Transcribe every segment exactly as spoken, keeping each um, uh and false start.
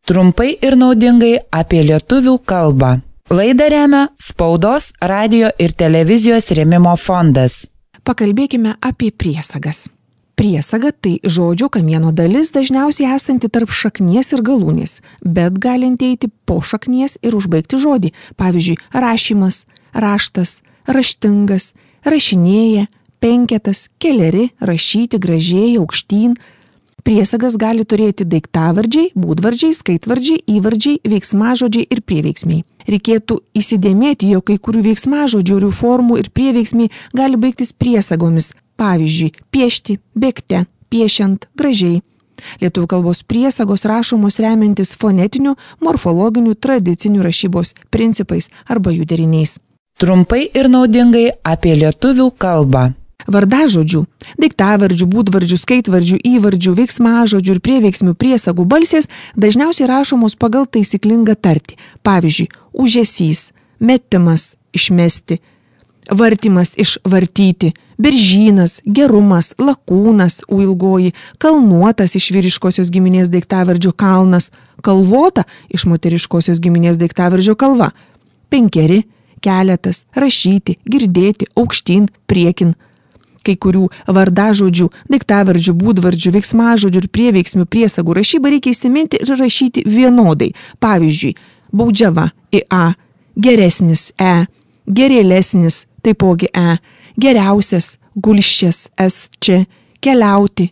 Trumpai ir naudingai apie lietuvių kalbą. Laidą remia Spaudos, radijo ir televizijos rėmimo fondas. Pakalbėkime apie priesagas. Priesaga tai žodžio kamieno dalis, dažniausiai esanti tarp šaknies ir galūnės, bet galinti eiti po šaknies ir užbaigti žodį. Pavyzdžiui, rašymas, raštas, raštingas, rašinėja, penketas, keleri, rašyti, gražiai, aukštyn. Priesagas gali turėti daiktavardžiai, būdvardžiai, skaitvardžiai, įvardžiai, veiksmažodžiai ir prieveiksmiai. Reikėtų įsidėmėti, jog kai kurių veiksmažodžių ir formų ir prieveiksmiai gali baigtis priesagomis. Pavyzdžiui, piešti, bėgte, piešiant, gražiai. Lietuvių kalbos priesagos rašomos remiantis fonetiniu, morfologiniu, tradiciniu rašybos principais arba jų deriniais. Trumpai ir naudingai apie lietuvių kalbą. Vardažodžių, daiktavardžių, būdvardžių, skaitvardžių, įvardžių, veiksmažodžių ir prieveiksmių priesagų balsės dažniausiai rašomos pagal taisyklingą tartį. Pavyzdžiui, užesys, metimas, išmesti, vartymas, išvartyti, beržynas, gerumas, lakūnas, u ilgoji, kalnuotas iš vyriškosios giminės daiktavardžio kalnas, kalvota iš moteriškosios giminės daiktavardžio kalva, penkeri, keletas, rašyti, girdėti, aukštyn, priekin. Kai kurių vardažodžių, daiktavardžių, būdvardžių, veiksmažodžių ir prieveiksmių priesagų rašybą reikia įsiminti ir rašyti vienodai. Pavyzdžiui, baudžiava, ia, geresnis, e, gerėlesnis, taipogi e, geriausias, gulščias, es, čia, keliauti,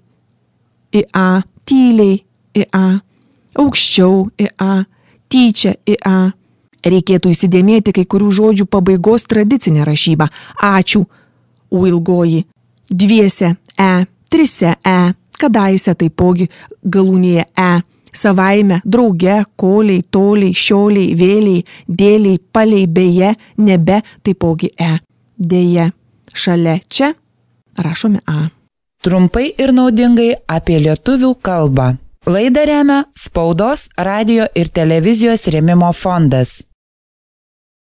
ia, tyliai, ia, aukščiau, ia, tyčia, ia. Reikėtų įsidėmėti kai kurių žodžių pabaigos tradicinę rašybą. Ačiū, u ilgoji, dviese, e, trise, e, kadaise taipogi galūnėje e, savaime, drauge, koliai, toliai, šioliai, vėliai, dėliai, paliai, beje, nebe, taipogi e, dėje, šalia, čia, rašome a. Trumpai ir naudingai apie lietuvių kalbą. Laidą remia Spaudos, radijo ir televizijos rėmimo fondas.